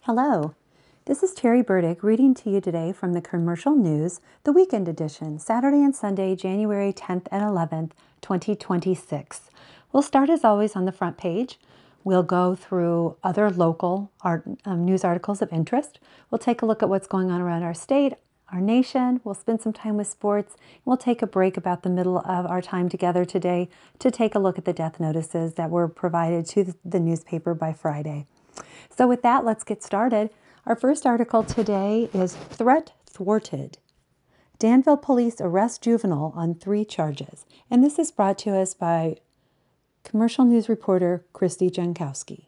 Hello, this is Terry Burdick reading to you today from the Commercial News, the weekend edition, Saturday and Sunday, January 10th and 11th, 2026. We'll start as always on the front page. We'll go through other local news articles of interest. We'll take a look at what's going on around our state, our nation. We'll spend some time with sports. We'll take a break about the middle of our time together today to take a look at the death notices that were provided to the newspaper by Friday. So with that, let's get started. Our first article today is Threat Thwarted. Danville police arrest juvenile on 3 charges. And this is brought to us by commercial news reporter Christy Jankowski.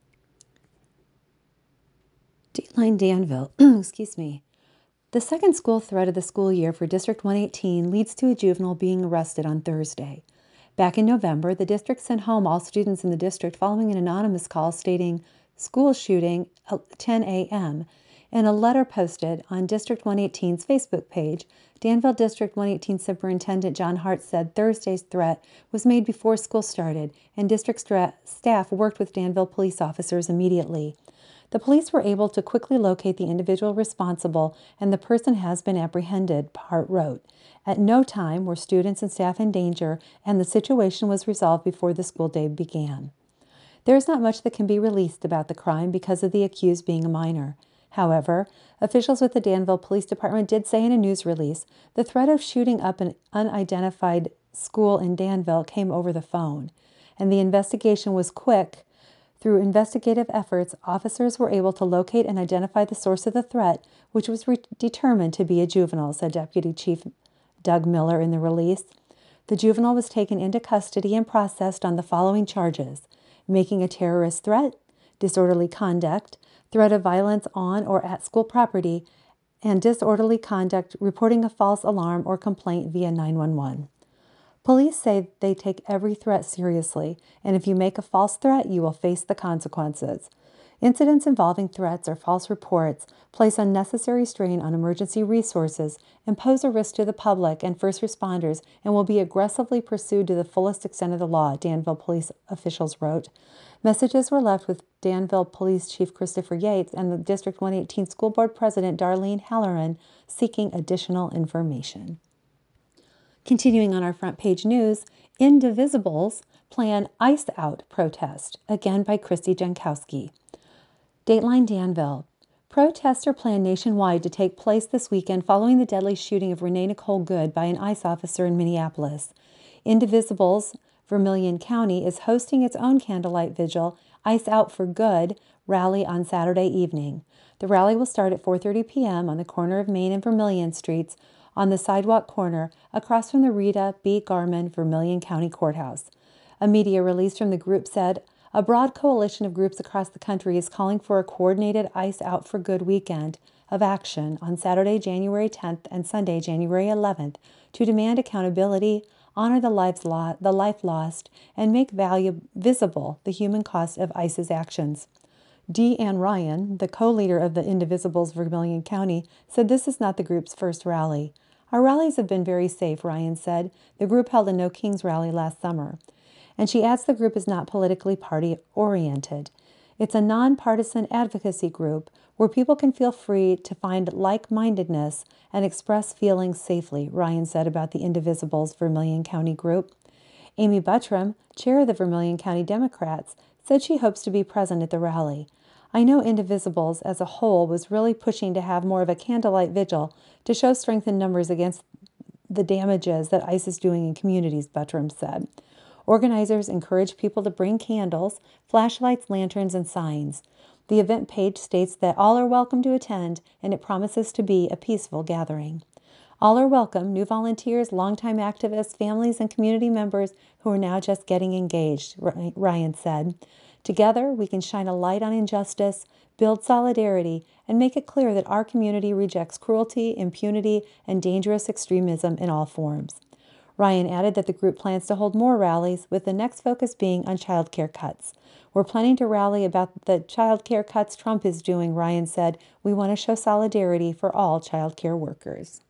Dateline Danville, excuse me. The second school threat of the school year for District 118 leads to a juvenile being arrested on Thursday. Back in November, the district sent home all students in the district following an anonymous call stating school shooting at 10 a.m. In a letter posted on District 118's Facebook page, Danville District 118 Superintendent John Hart said Thursday's threat was made before school started, and district staff worked with Danville police officers immediately. The police were able to quickly locate the individual responsible, and the person has been apprehended, Hart wrote. At no time were students and staff in danger, and the situation was resolved before the school day began. There is not much that can be released about the crime because of the accused being a minor. However, officials with the Danville Police Department did say in a news release the threat of shooting up an unidentified school in Danville came over the phone, and the investigation was quick. Through investigative efforts, officers were able to locate and identify the source of the threat, which was determined to be a juvenile, said Deputy Chief Doug Miller in the release. The juvenile was taken into custody and processed on the following charges: making a terrorist threat, disorderly conduct, threat of violence on or at school property, and disorderly conduct reporting a false alarm or complaint via 911. Police say they take every threat seriously, and if you make a false threat, you will face the consequences. Incidents involving threats or false reports place unnecessary strain on emergency resources and pose a risk to the public and first responders and will be aggressively pursued to the fullest extent of the law, Danville police officials wrote. Messages were left with Danville Police Chief Christopher Yates and the District 118 School Board President Darlene Halloran seeking additional information. Continuing on our front page news, Indivisibles plan Ice Out protest, again by Christy Jankowski. Dateline Danville. Protests are planned nationwide to take place this weekend following the deadly shooting of Renee Nicole Good by an ICE officer in Minneapolis. Indivisibles, Vermilion County, is hosting its own candlelight vigil, Ice Out for Good, rally on Saturday evening. The rally will start at 4:30 p.m. on the corner of Main and Vermilion Streets on the sidewalk corner across from the Rita B. Garman Vermilion County Courthouse. A media release from the group said, a broad coalition of groups across the country is calling for a coordinated Ice Out for Good weekend of action on Saturday, January 10th and Sunday, January 11th, to demand accountability, honor the life lost, and make visible the human cost of ICE's actions. Deanne Ryan, the co-leader of the Indivisibles Vermilion County, said this is not the group's first rally. Our rallies have been very safe, Ryan said. The group held a No Kings rally last summer. And she adds the group is not politically party-oriented. It's a nonpartisan advocacy group where people can feel free to find like-mindedness and express feelings safely, Ryan said about the Indivisibles Vermilion County group. Amy Buttram, chair of the Vermilion County Democrats, said she hopes to be present at the rally. I know Indivisibles as a whole was really pushing to have more of a candlelight vigil to show strength in numbers against the damages that ICE is doing in communities, Buttram said. Organizers encourage people to bring candles, flashlights, lanterns, and signs. The event page states that all are welcome to attend, and it promises to be a peaceful gathering. All are welcome, new volunteers, longtime activists, families, and community members who are now just getting engaged, Ryan said. Together, we can shine a light on injustice, build solidarity, and make it clear that our community rejects cruelty, impunity, and dangerous extremism in all forms. Ryan added that the group plans to hold more rallies, with the next focus being on child care cuts. We're planning to rally about the child care cuts Trump is doing, Ryan said. We want to show solidarity for all child care workers.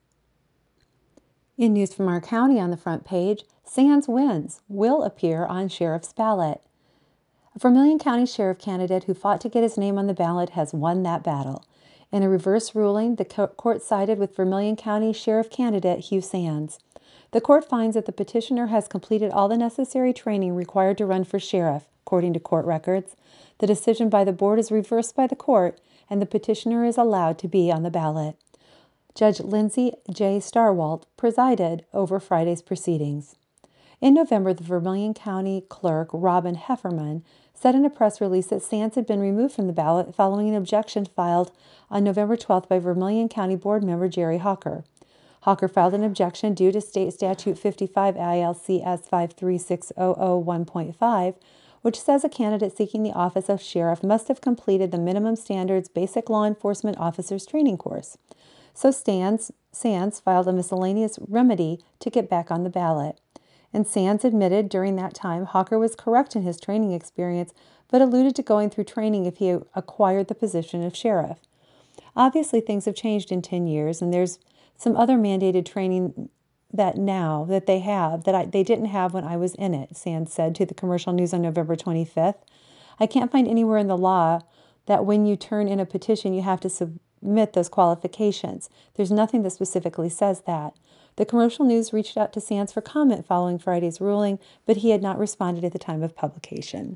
In news from our county on the front page, Sands wins will appear on sheriff's ballot. A Vermilion County Sheriff candidate who fought to get his name on the ballot has won that battle. In a reverse ruling, the court sided with Vermilion County Sheriff candidate Hugh Sands. The court finds that the petitioner has completed all the necessary training required to run for sheriff, according to court records. The decision by the board is reversed by the court, and the petitioner is allowed to be on the ballot. Judge Lindsay J. Starwalt presided over Friday's proceedings. In November, the Vermilion County Clerk, Robin Hefferman, said in a press release that Sands had been removed from the ballot following an objection filed on November 12th by Vermilion County Board member Jerry Hawker. Hawker filed an objection due to State Statute 55 ILCS 536001.5, which says a candidate seeking the office of sheriff must have completed the minimum standards basic law enforcement officers training course. So Sands filed a miscellaneous remedy to get back on the ballot. And Sands admitted during that time Hawker was correct in his training experience, but alluded to going through training if he acquired the position of sheriff. Obviously, things have changed in 10 years, and there's some other mandated training that they have that they didn't have when I was in it, Sands said to the Commercial News on November 25th. I can't find anywhere in the law that when you turn in a petition, you have to submit those qualifications. There's nothing that specifically says that. The Commercial News reached out to Sands for comment following Friday's ruling, but he had not responded at the time of publication.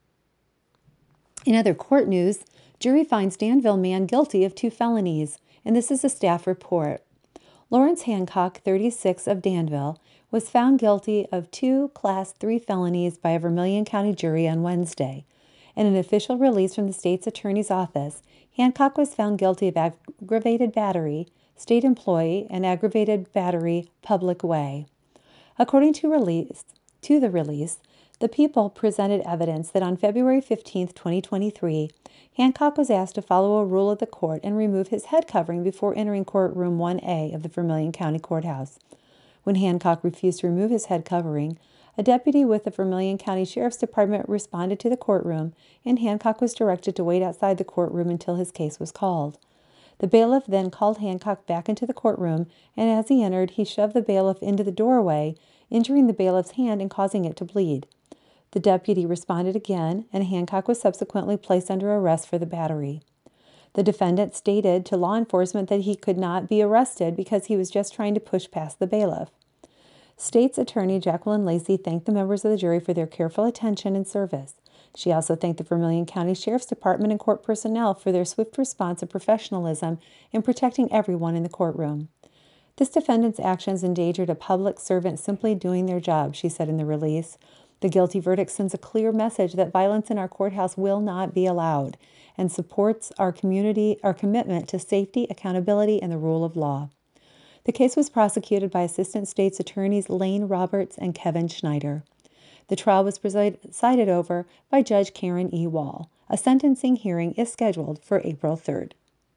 In other court news, jury finds Danville man guilty of 2 felonies, and this is a staff report. Lawrence Hancock, 36, of Danville, was found guilty of 2 Class 3 felonies by a Vermilion County jury on Wednesday. In an official release from the state's attorney's office, Hancock was found guilty of aggravated battery, state employee, and aggravated battery, public way. According to the release, the People presented evidence that on February 15, 2023, Hancock was asked to follow a rule of the court and remove his head covering before entering courtroom 1A of the Vermilion County Courthouse. When Hancock refused to remove his head covering, a deputy with the Vermilion County Sheriff's Department responded to the courtroom, and Hancock was directed to wait outside the courtroom until his case was called. The bailiff then called Hancock back into the courtroom, and as he entered, he shoved the bailiff into the doorway, injuring the bailiff's hand and causing it to bleed. The deputy responded again, and Hancock was subsequently placed under arrest for the battery. The defendant stated to law enforcement that he could not be arrested because he was just trying to push past the bailiff. State's Attorney Jacqueline Lacey thanked the members of the jury for their careful attention and service. She also thanked the Vermilion County Sheriff's Department and court personnel for their swift response and professionalism in protecting everyone in the courtroom. This defendant's actions endangered a public servant simply doing their job, she said in the release. The guilty verdict sends a clear message that violence in our courthouse will not be allowed and supports our commitment to safety, accountability, and the rule of law. The case was prosecuted by Assistant State's Attorneys Lane Roberts and Kevin Schneider. The trial was presided over by Judge Karen E. Wall. A sentencing hearing is scheduled for April 3rd.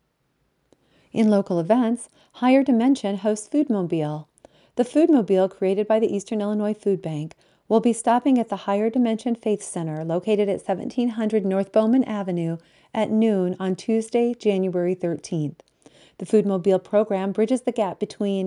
In local events, Higher Dimension hosts Foodmobile. The Foodmobile, created by the Eastern Illinois Food Bank, will be stopping at the Higher Dimension Faith Center, located at 1700 North Bowman Avenue, at noon on Tuesday, January 13th. The Foodmobile program bridges the gap between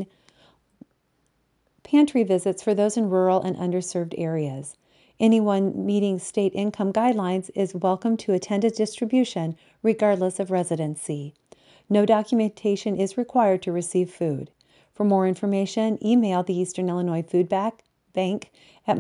pantry visits for those in rural and underserved areas. Anyone meeting state income guidelines is welcome to attend a distribution, regardless of residency. No documentation is required to receive food. For more information, email the Eastern Illinois Food Bank at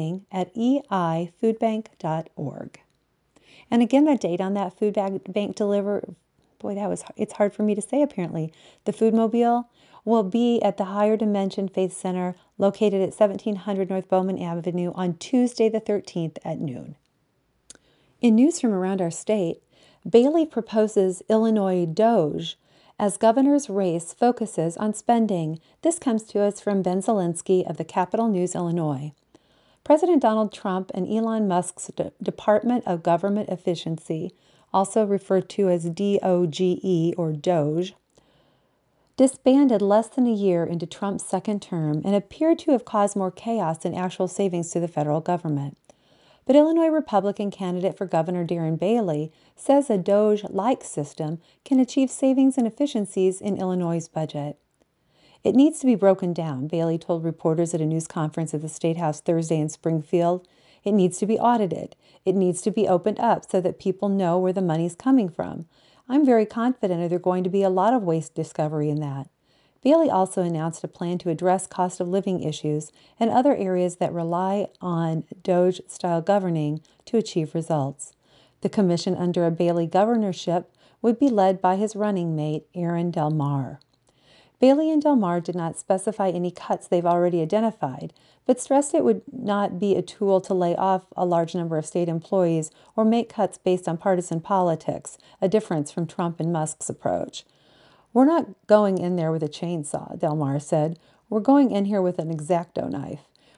marketing@eifoodbank.org. And again, the date on that food bank deliver, it's hard for me to say apparently. The Foodmobile will be at the Higher Dimension Faith Center, located at 1700 North Bowman Avenue on Tuesday the 13th at noon. In news from around our state, Bailey proposes Illinois Doge as governor's race focuses on spending. This comes to us from Ben Zielinski of the Capital News, Illinois. President Donald Trump and Elon Musk's Department of Government Efficiency, also referred to as DOGE or Doge, disbanded less than a year into Trump's second term and appeared to have caused more chaos than actual savings to the federal government. But Illinois Republican candidate for Governor Darren Bailey says a Doge-like system can achieve savings and efficiencies in Illinois' budget. It needs to be broken down, Bailey told reporters at a news conference at the State House Thursday in Springfield. It needs to be audited. It needs to be opened up so that people know where the money's coming from. I'm very confident there's going to be a lot of waste discovery in that. Bailey also announced a plan to address cost of living issues and other areas that rely on DOGE-style governing to achieve results. The commission under a Bailey governorship would be led by his running mate, Aaron Del Mar. Bailey and Del Mar did not specify any cuts they've already identified, but stressed it would not be a tool to lay off a large number of state employees or make cuts based on partisan politics, a difference from Trump and Musk's approach. We're not going in there with a chainsaw, Del Mar said. We're going in here with an X-Acto knife.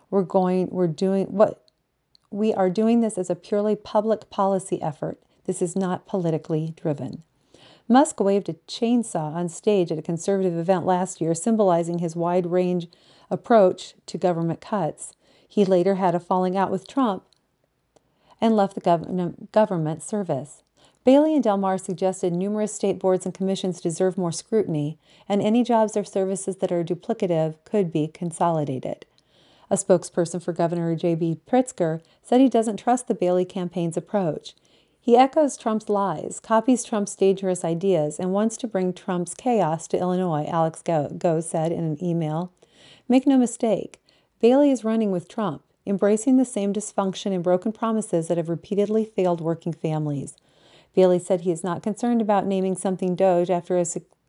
We are doing this as a purely public policy effort. This is not politically driven. Musk waved a chainsaw on stage at a conservative event last year, symbolizing his wide-range approach to government cuts. He later had a falling out with Trump and left the government service. Bailey and Del Mar suggested numerous state boards and commissions deserve more scrutiny, and any jobs or services that are duplicative could be consolidated. A spokesperson for Governor J.B. Pritzker said he doesn't trust the Bailey campaign's approach. He echoes Trump's lies, copies Trump's dangerous ideas, and wants to bring Trump's chaos to Illinois, Alex Go said in an email. Make no mistake, Bailey is running with Trump, embracing the same dysfunction and broken promises that have repeatedly failed working families. Bailey said he is not concerned about naming something DOGE after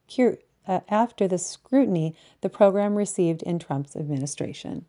the scrutiny the program received in Trump's administration.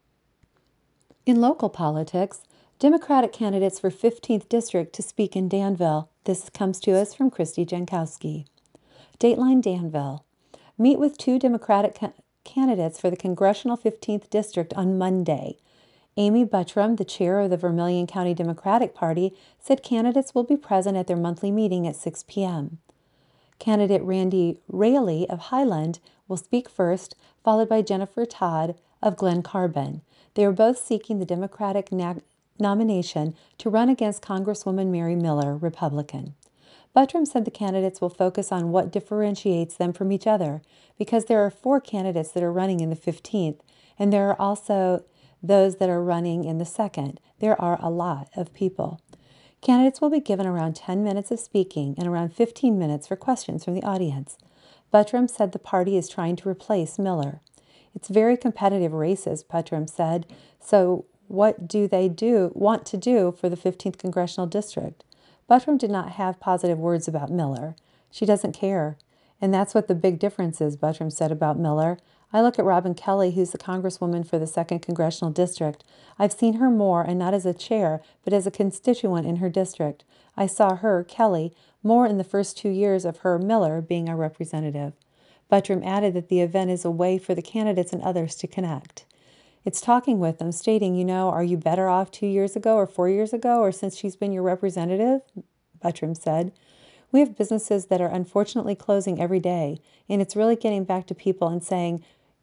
In local politics, Democratic candidates for 15th District to speak in Danville. This comes to us from Christy Jankowski. Dateline Danville. Meet with two Democratic candidates for the Congressional 15th District on Monday. Amy Buttram, the chair of the Vermilion County Democratic Party, said candidates will be present at their monthly meeting at 6 p.m. Candidate Randy Raley of Highland will speak first, followed by Jennifer Todd of Glen Carbon. They are both seeking the Democratic nomination to run against Congresswoman Mary Miller, Republican. Buttram said the candidates will focus on what differentiates them from each other, because there are 4 candidates that are running in the 15th, and there are also those that are running in the 2nd. There are a lot of people. Candidates will be given around 10 minutes of speaking and around 15 minutes for questions from the audience. Buttram said the party is trying to replace Miller. It's very competitive races, Buttram said, so what do they want to do for the 15th Congressional District? Buttram did not have positive words about Miller. She doesn't care. And that's what the big difference is, Buttram said about Miller. I look at Robin Kelly, who's the congresswoman for the 2nd Congressional District. I've seen her more, and not as a chair, but as a constituent in her district. I saw her, Kelly, more in the first 2 years of her, Miller, being our representative. Buttram added that the event is a way for the candidates and others to connect. It's talking with them, stating, are you better off 2 years ago or 4 years ago, or since she's been your representative? Buttram said. We have businesses that are unfortunately closing every day, and it's really getting back to people and saying,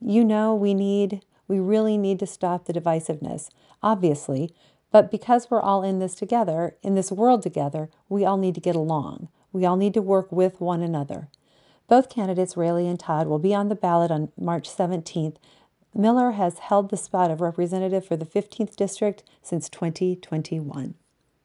we really need to stop the divisiveness, obviously, but because we're all in this together, in this world together, we all need to get along. We all need to work with one another. Both candidates, Raley and Todd, will be on the ballot on March 17th. Miller has held the spot of representative for the 15th District since 2021.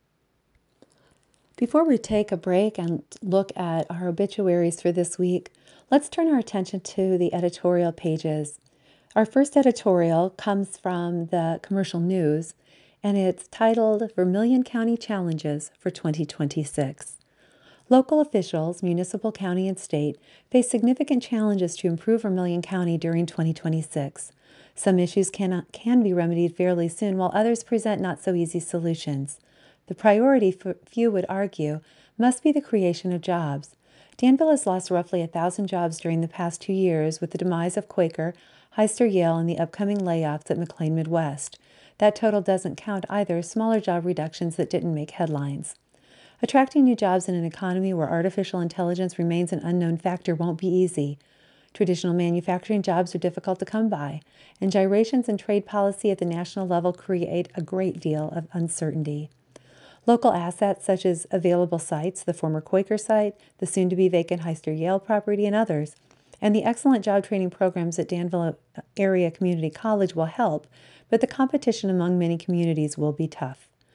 Before we take a break and look at our obituaries for this week, let's turn our attention to the editorial pages. Our first editorial comes from the Commercial News, and it's titled Vermilion County Challenges for 2026. Local officials, municipal, county, and state, face significant challenges to improve Vermilion County during 2026. Some issues can be remedied fairly soon, while others present not-so-easy solutions. The priority, few would argue, must be the creation of jobs. Danville has lost roughly 1,000 jobs during the past 2 years with the demise of Quaker, Hyster-Yale, and the upcoming layoffs at McLean Midwest. That total doesn't count either smaller job reductions that didn't make headlines. Attracting new jobs in an economy where artificial intelligence remains an unknown factor won't be easy. Traditional manufacturing jobs are difficult to come by, and gyrations in trade policy at the national level create a great deal of uncertainty. Local assets such as available sites, the former Quaker site, the soon-to-be vacant Hyster-Yale property, and others, and the excellent job training programs at Danville Area Community College will help, but the competition among many communities will be tough.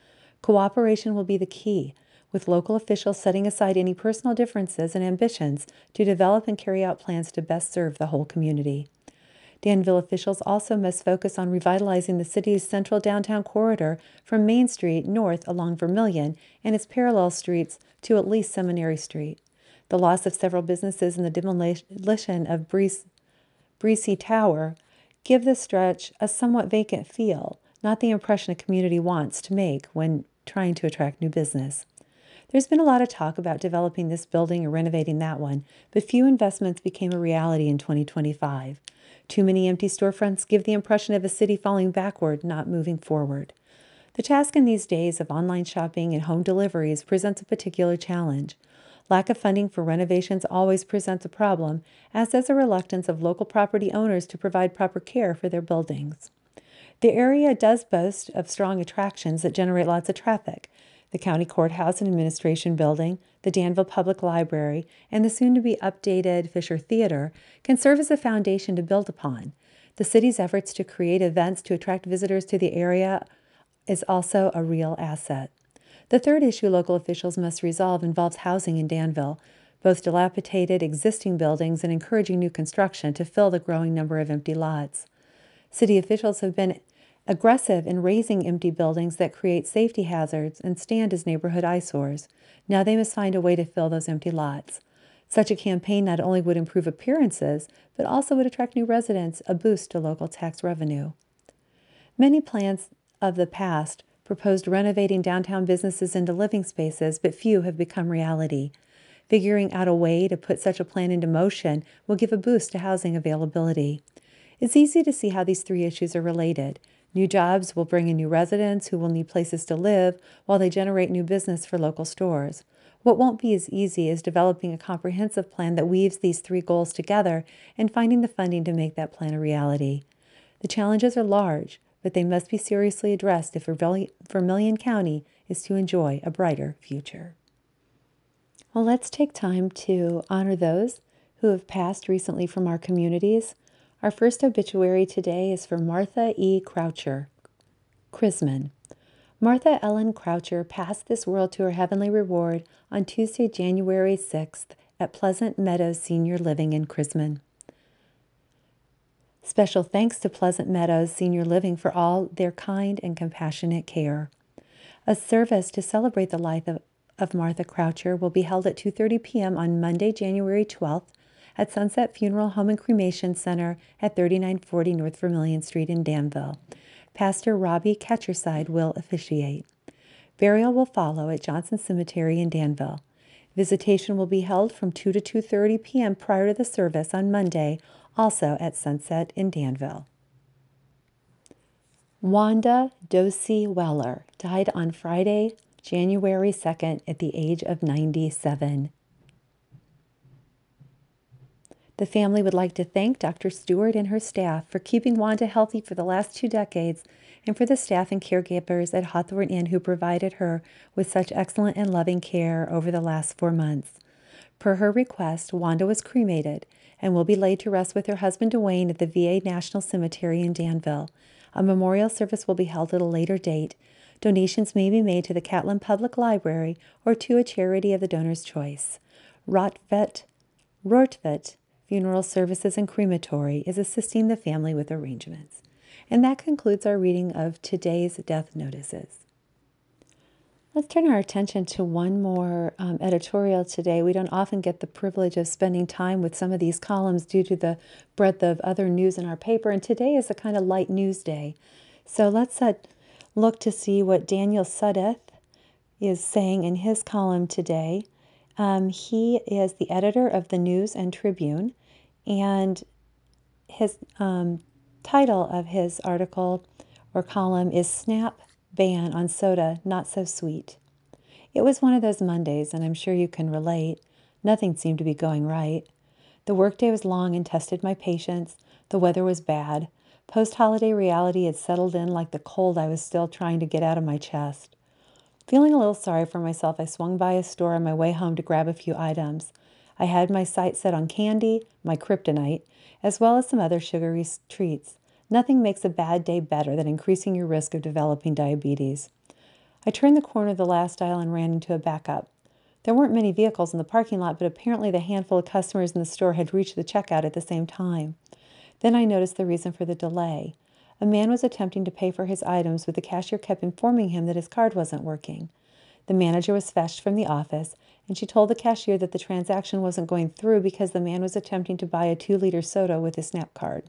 Cooperation will be the key, with local officials setting aside any personal differences and ambitions to develop and carry out plans to best serve the whole community. Danville officials also must focus on revitalizing the city's central downtown corridor from Main Street north along Vermilion and its parallel streets to at least Seminary Street. The loss of several businesses and the demolition of Breesey Tower give the stretch a somewhat vacant feel, not the impression a community wants to make when trying to attract new business. There's been a lot of talk about developing this building or renovating that one, but few investments became a reality in 2025. Too many empty storefronts give the impression of a city falling backward, not moving forward. The task in these days of online shopping and home deliveries presents a particular challenge. Lack of funding for renovations always presents a problem, as does a reluctance of local property owners to provide proper care for their buildings. The area does boast of strong attractions that generate lots of traffic. The County Courthouse and Administration Building, the Danville Public Library, and the soon-to-be updated Fisher Theater can serve as a foundation to build upon. The city's efforts to create events to attract visitors to the area is also a real asset. The third issue local officials must resolve involves housing in Danville, both dilapidated existing buildings and encouraging new construction to fill the growing number of empty lots. City officials have been aggressive in raising empty buildings that create safety hazards and stand as neighborhood eyesores. Now they must find a way to fill those empty lots. Such a campaign not only would improve appearances, but also would attract new residents, a boost to local tax revenue. Many plans of the past proposed renovating downtown businesses into living spaces, but few have become reality. Figuring out a way to put such a plan into motion will give a boost to housing availability. It's easy to see how these three issues are related. New jobs will bring in new residents who will need places to live while they generate new business for local stores. What won't be as easy is developing a comprehensive plan that weaves these three goals together and finding the funding to make that plan a reality. The challenges are large, but they must be seriously addressed if Vermilion County is to enjoy a brighter future. Well, let's take time to honor those who have passed recently from our communities. Our first obituary today is for Martha E. Croucher, Chrisman. Martha Ellen Croucher passed this world to her heavenly reward on Tuesday, January 6th at Pleasant Meadows Senior Living in Chrisman. Special thanks to Pleasant Meadows Senior Living for all their kind and compassionate care. A service to celebrate the life of Martha Croucher will be held at 2:30 p.m. on Monday, January 12th at Sunset Funeral Home and Cremation Center at 3940 North Vermilion Street in Danville. Pastor Robbie Ketcherside will officiate. Burial will follow at Johnson Cemetery in Danville. Visitation will be held from 2 to 2:30 p.m. prior to the service on Monday, also at Sunset in Danville. Wanda Dosey Weller died on Friday, January 2nd at the age of 97. The family would like to thank Dr. Stewart and her staff for keeping Wanda healthy for the last 2 decades and for the staff and caregivers at Hawthorne Inn who provided her with such excellent and loving care over the last 4 months. Per her request, Wanda was cremated and will be laid to rest with her husband Dwayne at the VA National Cemetery in Danville. A memorial service will be held at a later date. Donations may be made to the Catlin Public Library or to a charity of the donor's choice. Rortvet Funeral Services and Crematory is assisting the family with arrangements. And that concludes our reading of today's death notices. Let's turn our attention to one more editorial today. We don't often get the privilege of spending time with some of these columns due to the breadth of other news in our paper, and today is a kind of light news day. So let's look to see what Daniel Sudduth is saying in his column today. He is the editor of the News and Tribune, and his title of his article or column is Snap Ban on Soda Not So Sweet. It was one of those Mondays, and I'm sure you can relate. Nothing seemed to be going right. The workday was long and tested my patience. The weather was bad. Post-holiday reality had settled in like the cold I was still trying to get out of my chest. Feeling a little sorry for myself, I swung by a store on my way home to grab a few items. I had my sights set on candy, my kryptonite, as well as some other sugary treats. Nothing makes a bad day better than increasing your risk of developing diabetes. I turned the corner of the last aisle and ran into a backup. There weren't many vehicles in the parking lot, but apparently the handful of customers in the store had reached the checkout at the same time. Then I noticed the reason for the delay. A man was attempting to pay for his items, but the cashier kept informing him that his card wasn't working. The manager was fetched from the office, and she told the cashier that the transaction wasn't going through because the man was attempting to buy a 2-liter soda with his SNAP card.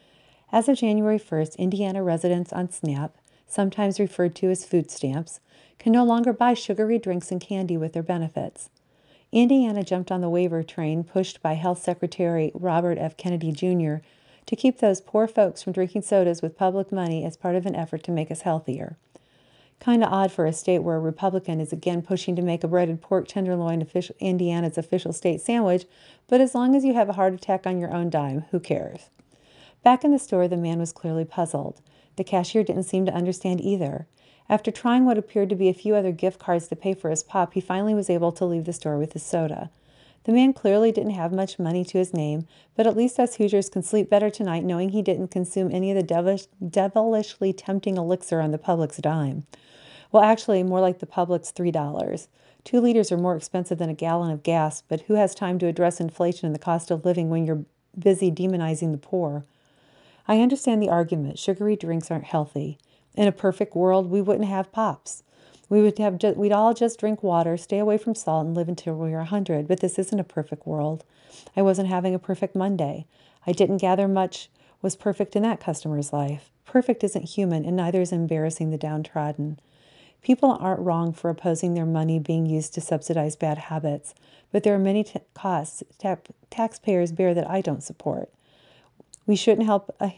As of January 1st, Indiana residents on SNAP, sometimes referred to as food stamps, can no longer buy sugary drinks and candy with their benefits. Indiana jumped on the waiver train pushed by Health Secretary Robert F. Kennedy Jr. to keep those poor folks from drinking sodas with public money as part of an effort to make us healthier. Kinda odd for a state where a Republican is again pushing to make a breaded pork tenderloin Indiana's official state sandwich, but as long as you have a heart attack on your own dime, who cares? Back in the store, the man was clearly puzzled. The cashier didn't seem to understand either. After trying what appeared to be a few other gift cards to pay for his pop, he finally was able to leave the store with his soda. The man clearly didn't have much money to his name, but at least us Hoosiers can sleep better tonight knowing he didn't consume any of the devilishly tempting elixir on the public's dime. Well, actually, more like the public's $3. 2 liters are more expensive than a gallon of gas, but who has time to address inflation and the cost of living when you're busy demonizing the poor? I understand the argument. Sugary drinks aren't healthy. In a perfect world, we wouldn't have pops. We'd all just drink water, stay away from salt, and live until we were 100. But this isn't a perfect world. I wasn't having a perfect Monday. I didn't gather much was perfect in that customer's life. Perfect isn't human, and neither is embarrassing the downtrodden. People aren't wrong for opposing their money being used to subsidize bad habits, but there are many costs taxpayers bear that I don't support. We shouldn't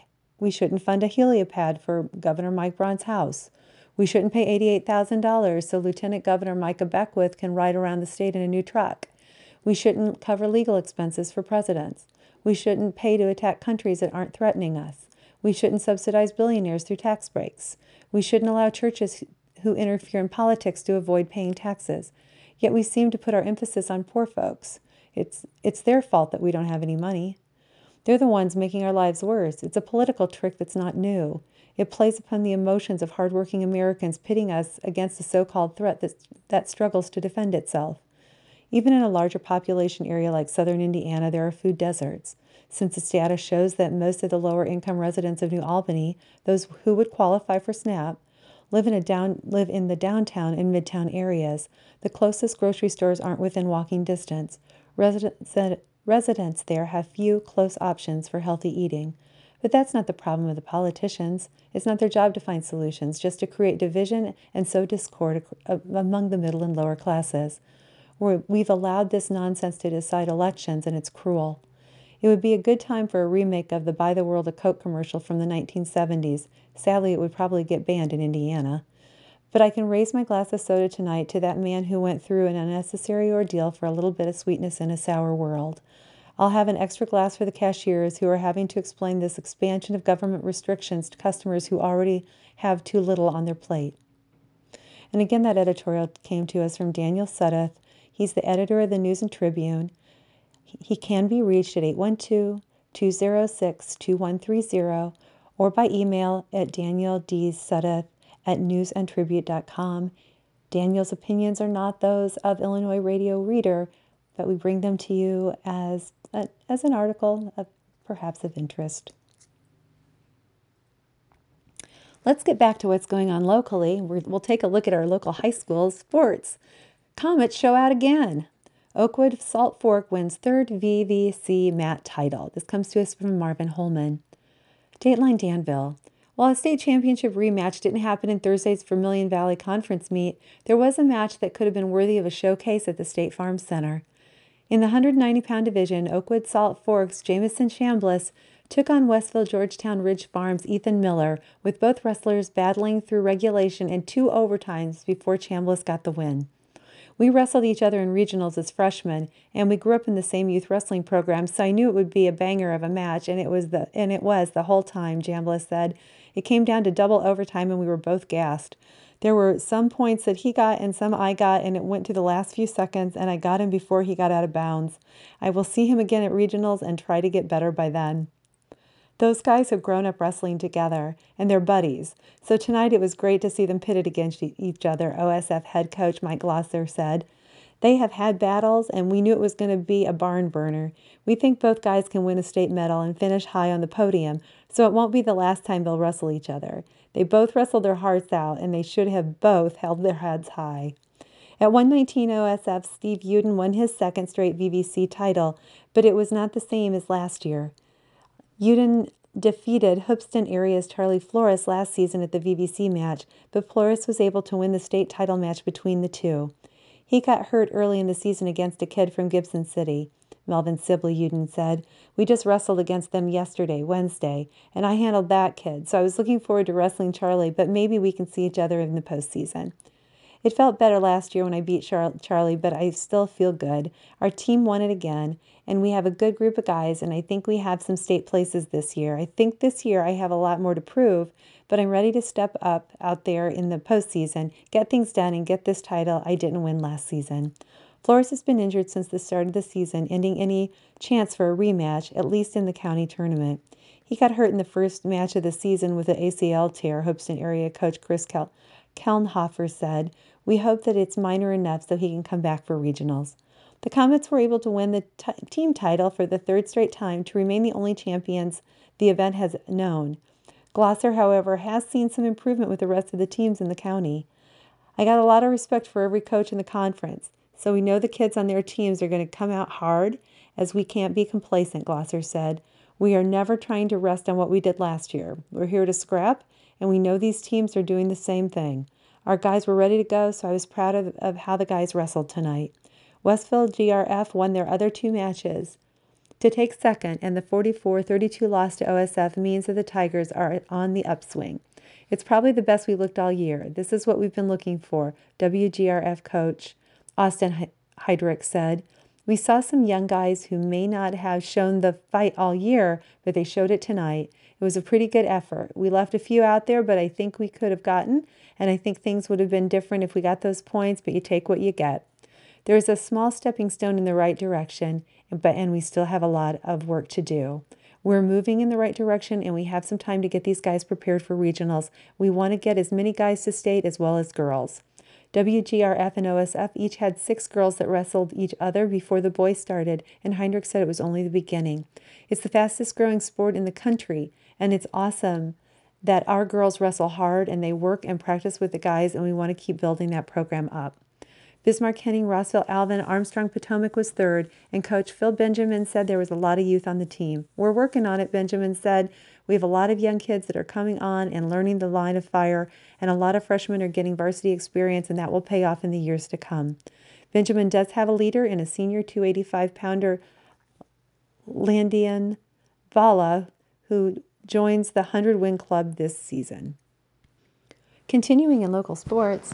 fund a heliopad for Governor Mike Braun's house. We shouldn't pay $88,000 so Lieutenant Governor Micah Beckwith can ride around the state in a new truck. We shouldn't cover legal expenses for presidents. We shouldn't pay to attack countries that aren't threatening us. We shouldn't subsidize billionaires through tax breaks. We shouldn't allow churches who interfere in politics to avoid paying taxes. Yet we seem to put our emphasis on poor folks. It's their fault that we don't have any money. They're the ones making our lives worse. It's a political trick that's not new. It plays upon the emotions of hardworking Americans, pitting us against a so-called threat that struggles to defend itself. Even in a larger population area like southern Indiana, there are food deserts. Census data shows that most of the lower-income residents of New Albany, those who would qualify for SNAP, live in the downtown and midtown areas. The closest grocery stores aren't within walking distance. Residents there have few close options for healthy eating. But that's not the problem of the politicians. It's not their job to find solutions, just to create division and sow discord among the middle and lower classes. We've allowed this nonsense to decide elections, and it's cruel. It would be a good time for a remake of the Buy the World a Coke commercial from the 1970s. Sadly, it would probably get banned in Indiana. But I can raise my glass of soda tonight to that man who went through an unnecessary ordeal for a little bit of sweetness in a sour world. I'll have an extra glass for the cashiers who are having to explain this expansion of government restrictions to customers who already have too little on their plate. And again, that editorial came to us from Daniel Suddeth. He's the editor of the News and Tribune. He can be reached at 812-206-2130 or by email at danieldsudeth@newsandtribute.com. Daniel's opinions are not those of Illinois Radio Reader, but we bring them to you as an article of perhaps of interest. Let's get back to what's going on locally. We'll take a look at our local high school sports. Comets show out again. Oakwood Salt Fork wins third VVC MAT title. This comes to us from Marvin Holman. Dateline Danville. While a state championship rematch didn't happen in Thursday's Vermilion Valley Conference meet, there was a match that could have been worthy of a showcase at the State Farm Center. In the 190-pound division, Oakwood Salt Fork's Jamison Chambliss took on Westville Georgetown Ridge Farms' Ethan Miller, with both wrestlers battling through regulation and 2 overtimes before Chambliss got the win. We wrestled each other in regionals as freshmen, and we grew up in the same youth wrestling program, so I knew it would be a banger of a match, and it was the whole time, Chambliss said. It came down to double overtime, and we were both gassed. There were some points that he got and some I got, and it went to the last few seconds, and I got him before he got out of bounds. I will see him again at regionals and try to get better by then. Those guys have grown up wrestling together, and they're buddies. So tonight it was great to see them pitted against each other, OSF head coach Mike Glosser said. They have had battles, and we knew it was going to be a barn burner. We think both guys can win a state medal and finish high on the podium, so it won't be the last time they'll wrestle each other. They both wrestled their hearts out, and they should have both held their heads high. At 119 OSF, Steve Uden won his second straight VVC title, but it was not the same as last year. Uden defeated Hoopeston area's Charlie Flores last season at the VVC match, but Flores was able to win the state title match between the two. He got hurt early in the season against a kid from Gibson City. Melvin Sibley, Uden said. We just wrestled against them yesterday, Wednesday, and I handled that kid, so I was looking forward to wrestling Charlie, but maybe we can see each other in the postseason. It felt better last year when I beat Charlie, but I still feel good. Our team won it again, and we have a good group of guys, and I think we have some state places this year. I think this year I have a lot more to prove, but I'm ready to step up out there in the postseason, get things done, and get this title I didn't win last season. Flores has been injured since the start of the season, ending any chance for a rematch, at least in the county tournament. He got hurt in the first match of the season with an ACL tear, Hoopeston area coach Chris Kelnhofer said. We hope that it's minor enough so he can come back for regionals. The Comets were able to win the team title for the third straight time to remain the only champions the event has known. Glosser, however, has seen some improvement with the rest of the teams in the county. I got a lot of respect for every coach in the conference, so we know the kids on their teams are going to come out hard, as we can't be complacent, Glosser said. We are never trying to rest on what we did last year. We're here to scrap, and we know these teams are doing the same thing. Our guys were ready to go, so I was proud of how the guys wrestled tonight. Westville GRF won their other two matches to take second, and the 44-32 loss to OSF means that the Tigers are on the upswing. It's probably the best we looked all year. This is what we've been looking for, WGRF coach Austin Heydrich said. We saw some young guys who may not have shown the fight all year, but they showed it tonight. It was a pretty good effort. We left a few out there, but I think we could have gotten, and I think things would have been different if we got those points, but you take what you get. There is a small stepping stone in the right direction, and we still have a lot of work to do. We're moving in the right direction, and we have some time to get these guys prepared for regionals. We want to get as many guys to state as well as girls. WGRF and OSF each had 6 girls that wrestled each other before the boys started, and Heydrich said it was only the beginning. It's the fastest growing sport in the country, and it's awesome that our girls wrestle hard and they work and practice with the guys, and we want to keep building that program up. Bismarck, Henning, Rossville, Alvin, Armstrong, Potomac was third, and Coach Phil Benjamin said there was a lot of youth on the team. We're working on it, Benjamin said. We have a lot of young kids that are coming on and learning the line of fire, and a lot of freshmen are getting varsity experience, and that will pay off in the years to come. Benjamin does have a leader in a senior 285-pounder Landian Vala, who joins the 100-win club this season. Continuing in local sports,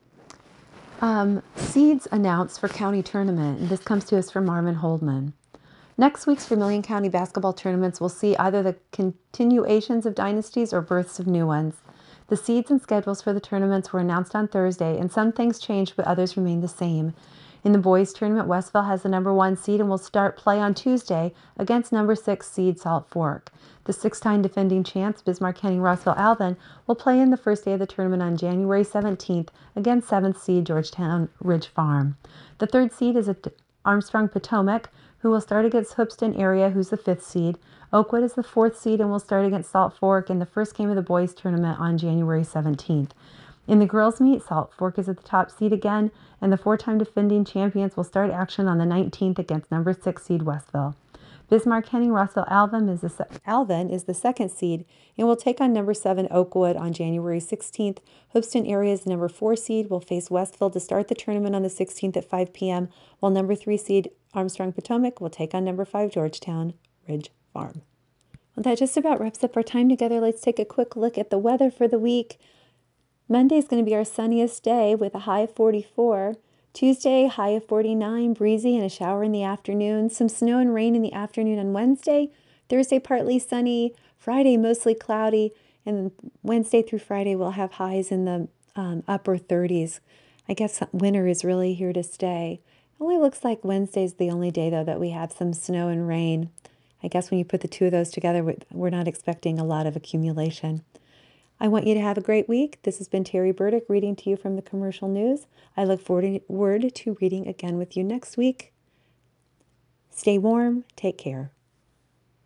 seeds announced for county tournament, and this comes to us from Marvin Holdman. Next week's Vermilion County basketball tournaments will see either the continuations of dynasties or births of new ones. The seeds and schedules for the tournaments were announced on Thursday, and some things changed, but others remain the same. In the boys' tournament, Westville has the number 1 seed and will start play on Tuesday against number 6 seed Salt Fork. The 6-time defending champs, Bismarck, Henning, Rossville, Alvin, will play in the first day of the tournament on January 17th against 7th seed Georgetown Ridge Farm. The 3rd seed is Armstrong Potomac, who will start against Hoopeston area, who's the 5th seed. Oakwood is the 4th seed and will start against Salt Fork in the first game of the boys' tournament on January 17th. In the girls' meet, Salt Fork is at the top seed again, and the 4-time defending champions will start action on the 19th against number 6 seed Westville. Bismarck, Henning, Rossville, Alvin is the 2nd seed and will take on number 7 Oakwood on January 16th. Hoopeston area's number 4 seed will face Westville to start the tournament on the 16th at 5 p.m., while number 3 seed Armstrong Potomac will take on number 5 Georgetown Ridge Farm. Well, that just about wraps up our time together. Let's take a quick look at the weather for the week. Monday is going to be our sunniest day with a high of 44. Tuesday, high of 49, breezy and a shower in the afternoon. Some snow and rain in the afternoon on Wednesday. Thursday, partly sunny. Friday, mostly cloudy. And Wednesday through Friday, we'll have highs in the upper 30s. I guess winter is really here to stay. It only looks like Wednesday's the only day, though, that we have some snow and rain. I guess when you put the two of those together, we're not expecting a lot of accumulation. I want you to have a great week. This has been Terry Burdick reading to you from the Commercial News. I look forward to reading again with you next week. Stay warm. Take care.